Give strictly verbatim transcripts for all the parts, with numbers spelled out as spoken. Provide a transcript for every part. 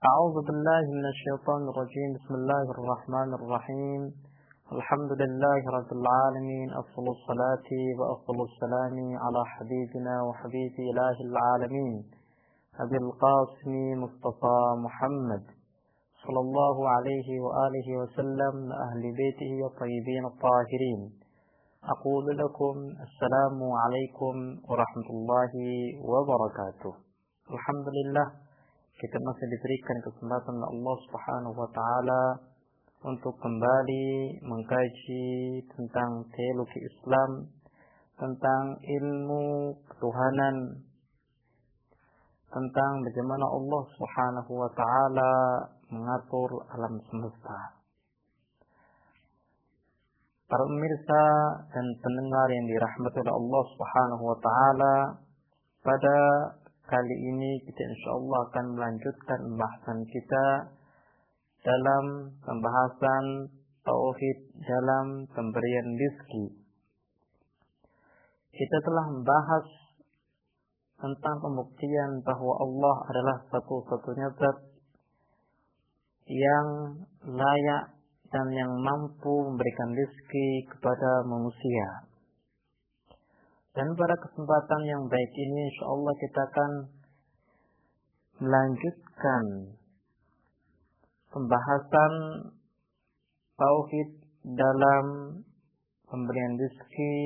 أعوذ بالله من الشيطان الرجيم. بسم الله الرحمن الرحيم. الحمد لله رب العالمين. أفضل الصلاة وأفضل السلام على حبيبنا وحبيب إله العالمين أبي القاسم مصطفى محمد صلى الله عليه وآله وسلم أهل بيته الطيبين الطاهرين. أقول لكم السلام عليكم ورحمة الله وبركاته. الحمد لله, kita masih diberikan kesempatan Allah Subhanahu wa taala untuk kembali mengkaji tentang teologi Islam, tentang ilmu ketuhanan, tentang bagaimana Allah Subhanahu wa taala mengatur alam semesta. Para pemirsa dan pendengar yang dirahmati oleh Allah Subhanahu wa taala, pada kali ini kita insyaallah akan melanjutkan pembahasan kita dalam pembahasan tauhid dalam pemberian rezeki. Kita telah membahas tentang pembuktian bahwa Allah adalah satu-satunya zat yang layak dan yang mampu memberikan rezeki kepada manusia. Dan pada kesempatan yang baik ini insyaallah kita akan melanjutkan pembahasan tauhid dalam pemberian rezeki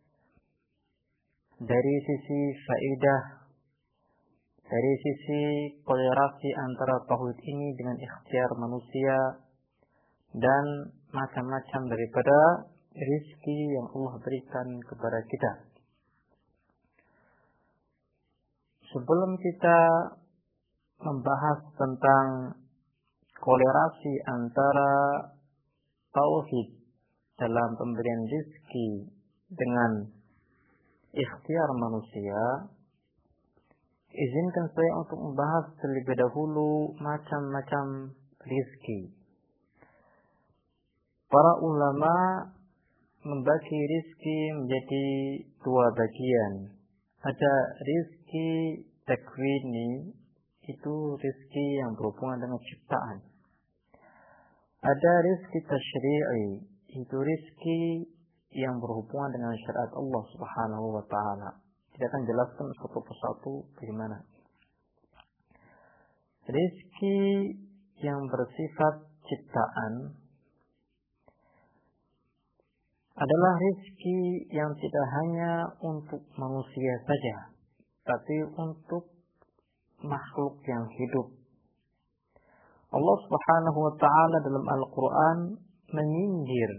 dari sisi faedah, dari sisi kolerasi antara tauhid ini dengan ikhtiar manusia dan macam-macam daripada rezeki yang Allah berikan kepada kita. Sebelum kita membahas tentang kolerasi antara tauhid dalam pemberian rezeki dengan ikhtiar manusia, izinkan saya untuk membahas terlebih dahulu macam-macam rezeki. Para ulama membagi rezeki menjadi dua bagian. Ada rezeki takwini, itu rezeki yang berhubungan dengan ciptaan. Ada rezeki tasyri'i, itu rezeki yang berhubungan dengan syariat Allah Subhanahu wa taala. Kita akan jelaskan satu persatu bagaimana. Rezeki yang bersifat ciptaan adalah rezeki yang tidak hanya untuk manusia saja, tapi untuk makhluk yang hidup. Allah Subhanahu wa taala dalam Al-Qur'an menyindir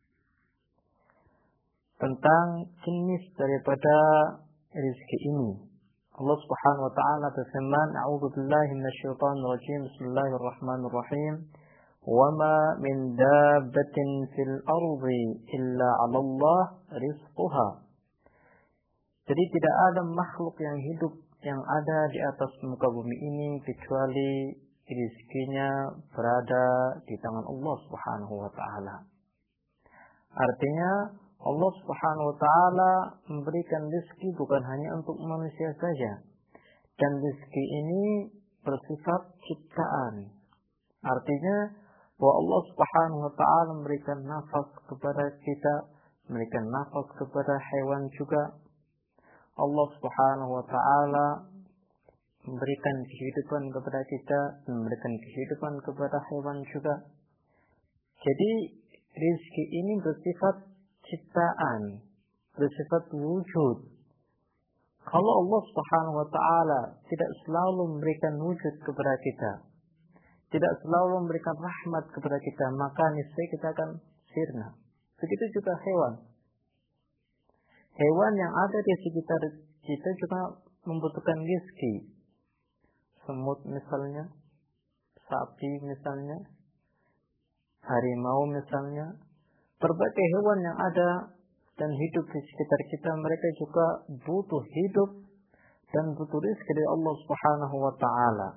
tentang jenis daripada rezeki ini. Allah Subhanahu wa taala berfirman, "A'udzu billahi minasyaitonir rajim. Bismillahirrahmanirrahim. وَمَا مِنْ دَابَّةٍ فِي الْأَرْضِ إِلَّا عَلَى اللَّهِ رِزْقُهَا." Jadi tidak ada makhluk yang hidup yang ada di atas muka bumi ini kecuali rezekinya berada di tangan Allah Subhanahu wa taala. Artinya Allah Subhanahu wa taala memberikan rezeki bukan hanya untuk manusia saja, dan rezeki ini bersifat ciptaan. Artinya bahwa Allah Subhanahu wa taala memberikan nafas kepada kita, memberikan nafas kepada hewan juga. Allah Subhanahu wa taala memberikan kehidupan kepada kita, memberikan kehidupan kepada hewan juga. Jadi rezeki ini bersifat ciptaan, bersifat wujud. Kalau Allah Subhanahu wa taala tidak selalu memberikan wujud kepada kita, tidak selalu memberikan rahmat kepada kita, maka niscaya kita akan sirna. Begitu juga hewan. Hewan yang ada di sekitar kita juga membutuhkan rezeki. Semut misalnya, sapi misalnya, harimau misalnya. Berbagai hewan yang ada dan hidup di sekitar kita, mereka juga butuh hidup dan butuh rezeki dari Allah Subhanahu wa taala.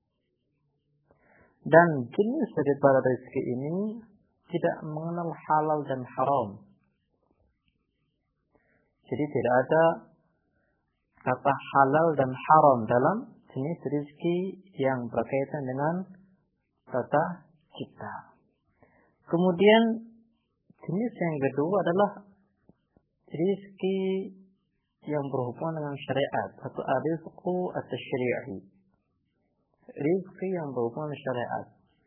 Dan jenis daripada rezeki ini tidak mengenal halal dan haram. Jadi tidak ada kata halal dan haram dalam jenis rizki yang berkaitan dengan tata cipta. Kemudian jenis yang kedua adalah rizki yang berhubungan dengan syariat atau rizqu at-tasyri'i. Rizki yang berhubungan dengan syariat.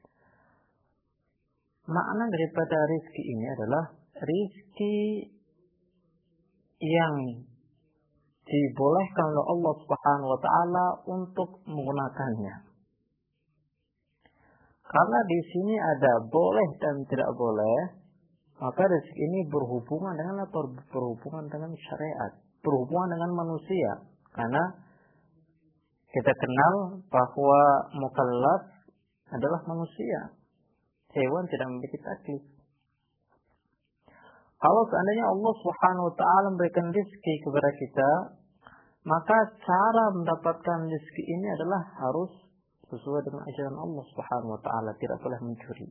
Makna daripada rizki ini adalah rizki yang dibolehkan oleh Allah Subhanahu wa taala untuk menggunakannya. Karena di sini ada boleh dan tidak boleh, maka rezeki ini berhubungan dengan apa? Berhubungan dengan syariat, berhubungan dengan manusia. Karena kita kenal bahwa mukallaf adalah manusia. Hewan tidak memiliki taklif. Kalau seandainya Allah Subhanahu wa taala memberikan rezeki kepada kita, maka cara mendapatkan rezeki ini adalah harus sesuai dengan ajaran Allah Subhanahu wa taala, tidak boleh mencuri.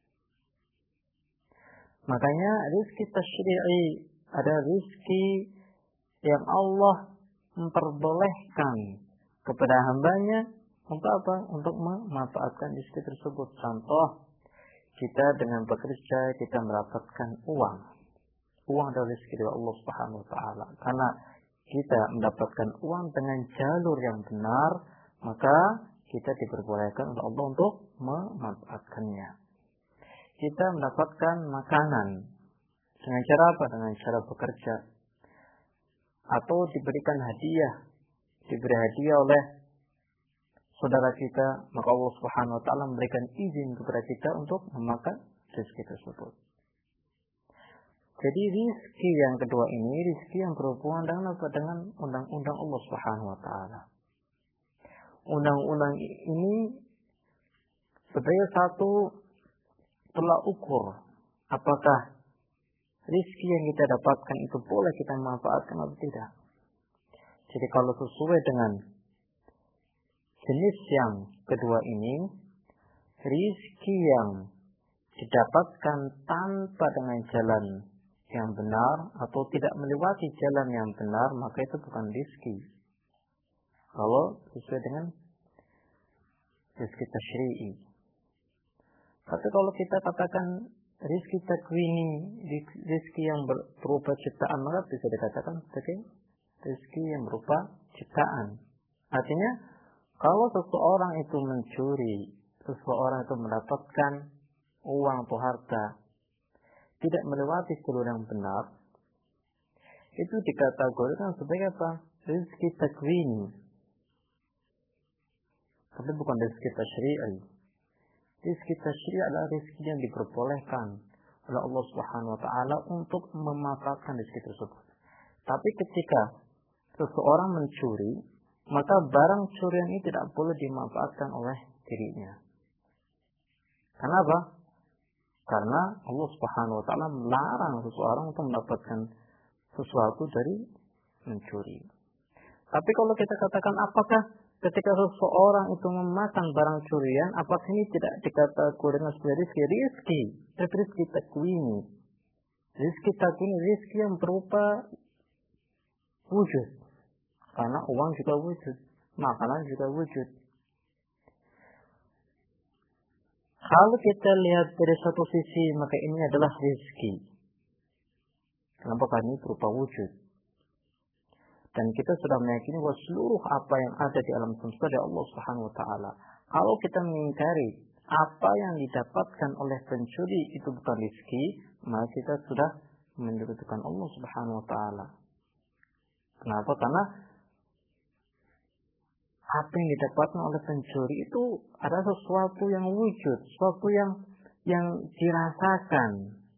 Makanya rezeki tasyri'i ada rezeki yang Allah memperbolehkan kepada hambanya untuk apa? Untuk memanfaatkan rezeki tersebut. Contoh, kita dengan bekerja kita mendapatkan uang. Uang dari rezeki dari Allah Subhanahu wa taala. Karena kita mendapatkan uang dengan jalur yang benar, maka kita diperbolehkan oleh Allah untuk memanfaatkannya. Kita mendapatkan makanan dengan cara apa? Dengan cara bekerja. Atau diberikan hadiah, diberi hadiah oleh saudara kita, maka Allah Subhanahu wa taala memberikan izin kepada kita untuk memakan rezeki tersebut. Jadi rizki yang kedua ini rizki yang berhubungan dengan apa? Dengan undang-undang Allah Subhanahu wa taala. Undang-undang ini sebagai satu tolak ukur apakah rizki yang kita dapatkan itu boleh kita manfaatkan atau tidak. Jadi kalau sesuai dengan jenis yang kedua ini, rizki yang didapatkan tanpa dengan jalan yang benar atau tidak melewati jalan yang benar, maka itu bukan rizki. Kalau sesuai dengan rizki tasyri'i. Tapi kalau kita katakan rizki takwini, rizki yang berupa ciptaan, maka bisa dikatakan sebagai rizki yang berupa ciptaan. Artinya, kalau seseorang itu mencuri, seseorang itu mendapatkan uang atau harta, tidak melewati jalur yang benar, itu dikategorikan sebagai apa? Rizki takwini. Tapi bukan rizki tasyri'i. Rizki tasyri'i adalah rizki yang diperbolehkan oleh Allah Subhanahu wa taala untuk memanfaatkan rizki tersebut. Tapi ketika seseorang mencuri, maka barang curian ini tidak boleh dimanfaatkan oleh dirinya. Kenapa? Karena Allah Subhanahu wa taala melarang seseorang untuk mendapatkan sesuatu dari mencuri. Tapi kalau kita katakan apakah ketika seseorang itu memakan barang curian, apakah ini tidak dikategorikan sebagai rizki? Rizki, rizki takwini. Rizki takwini, rizki yang berupa wujud. Karena uang juga wujud, makanan juga wujud. Kalau kita lihat dari satu sisi, maka ini adalah rizki. Kenapa? Karena ini berupa wujud. Dan kita sudah meyakini bahwa seluruh apa yang ada di alam semesta dari Allah Subhanahu wa taala. Kalau kita mengingkari apa yang didapatkan oleh pencuri itu bukan rizki, maka kita sudah menyekutukan Allah Subhanahu wa taala. Kenapa? Karena apa yang didapatkan oleh pencuri itu adalah sesuatu yang wujud, sesuatu yang yang dirasakan,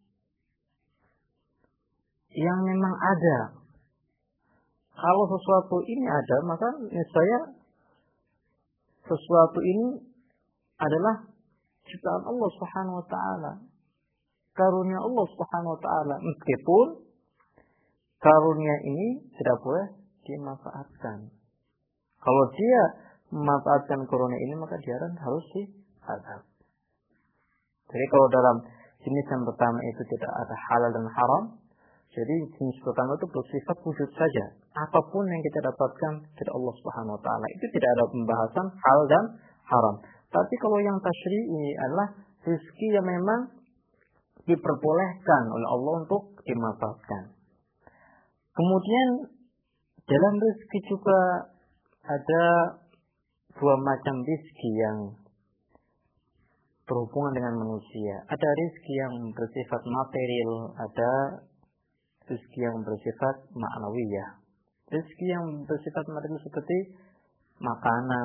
yang memang ada. Kalau sesuatu ini ada, maka niscaya sesuatu ini adalah ciptaan Allah Subhanahu wa taala. Karunia Allah Subhanahu wa taala, meskipun karunia ini tidak boleh dimanfaatkan. Kalau dia memanfaatkan karunia ini, maka dia harus diazab. Jadi kalau dalam jenis yang pertama itu tidak ada halal dan haram, Jadi jenis pertama itu bersifat wujud saja. Apapun yang kita dapatkan dari Allah Subhanahu wa taala itu tidak ada pembahasan hal dan haram. Tapi kalau yang tasyri'i adalah rezeki yang memang diperbolehkan oleh Allah untuk dimanfaatkan. Kemudian dalam rezeki juga ada dua macam rezeki yang berhubungan dengan manusia. Ada rezeki yang bersifat material, ada rezeki yang bersifat ma'nawiyah. Rezeki yang bersifat material seperti makanan,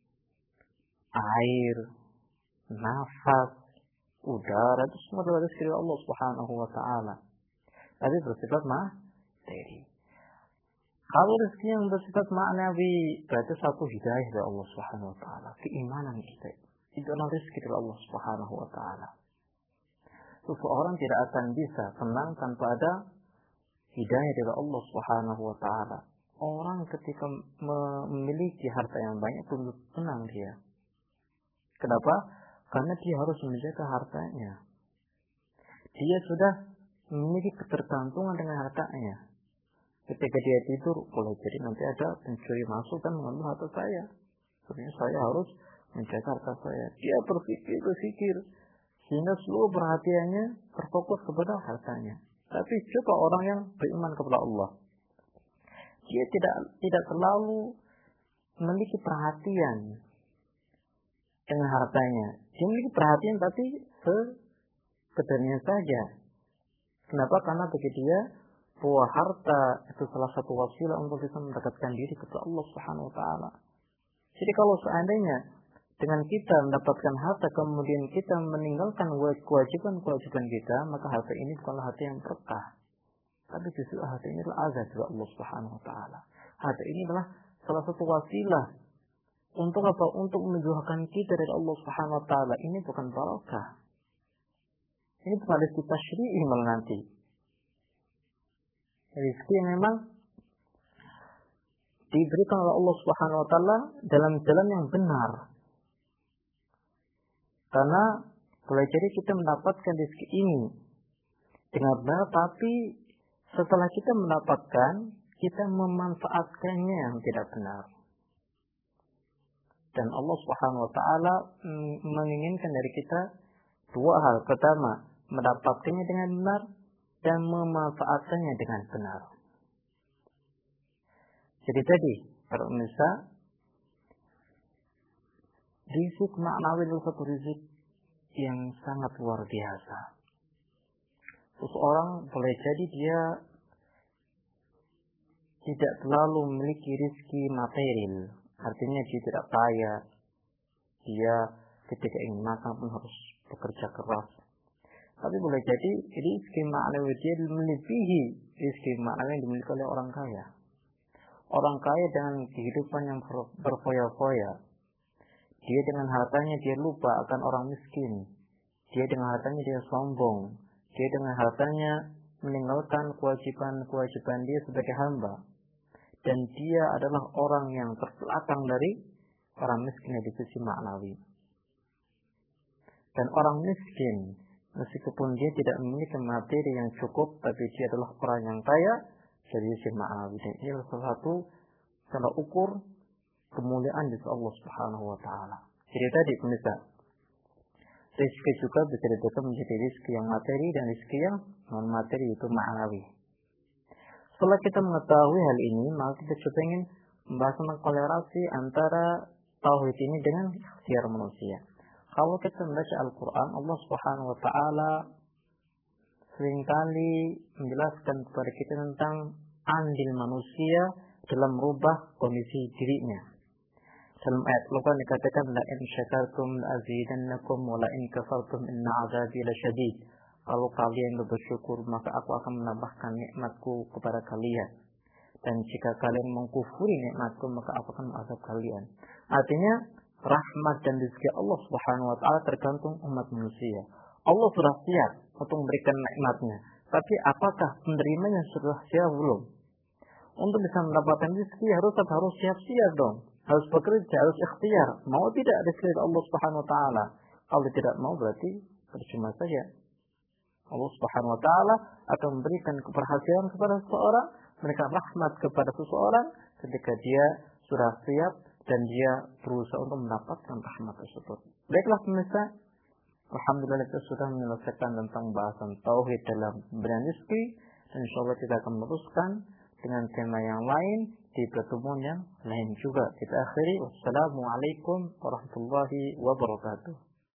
air, nafas, udara, itu semua adalah rezeki dari Allah Subhanahu wa taala. Tapi bersifat materi. Kalau rezeki yang bersifat ma'nawi berarti satu hidayah dari Allah Subhanahu wa taala, keimanan kita. Itu adalah rezeki dari Allah Subhanahu wa taala. Seseorang tidak akan bisa tenang tanpa ada hidayah dari Allah Subhanahu wa taala. Orang ketika memiliki harta yang banyak pun tenang dia. Kenapa? Karena dia harus menjaga hartanya. Dia sudah memiliki ketergantungan dengan hartanya. Ketika dia tidur, boleh jadi nanti ada pencuri masuk dan mengambil harta saya. Sebenarnya saya harus menjaga harta saya. Dia berpikir, berpikir. Sehingga seluruh perhatiannya terfokus kepada hartanya. Tapi coba orang yang beriman kepada Allah. Dia tidak tidak terlalu memiliki perhatian dengan hartanya. Dia memiliki perhatian tapi sekedarnya saja. Kenapa? Karena bagi dia bahwa harta itu salah satu wasilah untuk bisa mendekatkan diri kepada Allah Subhanahu wa taala. Jadi kalau seandainya dengan kita mendapatkan harta kemudian kita meninggalkan kewajiban-kewajiban kita, maka harta ini bukanlah harta yang berkah. Tapi justru harta ini adalah azab dari Allah Subhanahu wa taala. Harta ini adalah salah satu wasilah untuk apa? Untuk menjauhkan kita dari Allah Subhanahu wa taala. Ini bukan barakah. Ini bukan rezeki tasyri'i malah nanti. Rezeki yang memang diberikan oleh Allah Subhanahu wa taala dalam jalan yang benar. Karena boleh jadi kita mendapatkan rezeki ini dengan benar, tapi setelah kita mendapatkan, kita memanfaatkannya yang tidak benar. Dan Allah Subhanahu wa taala menginginkan dari kita dua hal. Pertama, mendapatkannya dengan benar dan memanfaatkannya dengan benar. Jadi tadi, para pemirsa, rizq maknawi adalah satu rizq yang sangat luar biasa. Seseorang boleh jadi dia tidak terlalu memiliki rezeki material, artinya dia tidak kaya, dia ketika ingin makan pun harus bekerja keras. Tapi boleh jadi rezeki maknawi dia melebihi rezeki maknawi yang dimiliki oleh orang kaya. Orang kaya dengan kehidupan yang berfoya-foya, dia dengan hartanya dia lupa akan orang miskin. Dia dengan hartanya dia sombong. Dia dengan hartanya meninggalkan kewajiban-kewajiban dia sebagai hamba. Dan dia adalah orang yang terbelakang dari orang miskin di sisi maknawi. Dan orang miskin, meskipun dia tidak memiliki materi yang cukup, tapi dia adalah orang yang kaya dari sisi maknawi. Dan ini adalah salah satu tolak ukur kemuliaan di sisi Allah Subhanahu wa taala. Jadi tadi pemirsa, rezeki juga bisa dibedakan menjadi rezeki yang materi dan rezeki yang non materi, itu ma'nawi. Setelah kita mengetahui hal ini, maka kita coba ingin membahas tentang kolerasi antara tauhid ini dengan ikhtiar manusia. Kalau kita membaca Al-Quran, Allah Subhanahu wa taala seringkali menjelaskan kepada kita tentang andil manusia dalam merubah kondisi dirinya. Dalam ayat Al-Quran dikatakan, la in syakartum azidannakum wa la in kafartum inna azabi lasyadid. Kalau kalian bersyukur, maka aku akan menambahkan nikmatku kepada kalian. Dan jika kalian mengkufuri nikmatku, maka aku akan mengazab kalian. Artinya, rahmat dan rezeki Allah Subhanahu wa taala tergantung umat manusia. Allah sudah siap untuk memberikan nikmatnya, tapi apakah penerimanya sudah siap belum? Untuk bisa mendapatkan rezeki harus harus siap-siap dong. Harus bekerja, harus ikhtiar. Mau tidak rezeki Allah Subhanahu wa taala. Kalau tidak mau berarti percuma saja. Allah Subhanahu wa taala akan memberikan keberhasilan kepada seseorang, memberikan rahmat kepada seseorang ketika dia sudah siap dan dia berusaha untuk mendapatkan rahmat tersebut. Baiklah pemirsa, alhamdulillah kita sudah menyelesaikan tentang bahasan tauhid dalam pemberian rezeki, dan insyaallah kita akan meneruskan dengan tema yang lain di pertemuan yang lain juga. Kita akhiri, wassalamualaikum warahmatullahi wabarakatuh.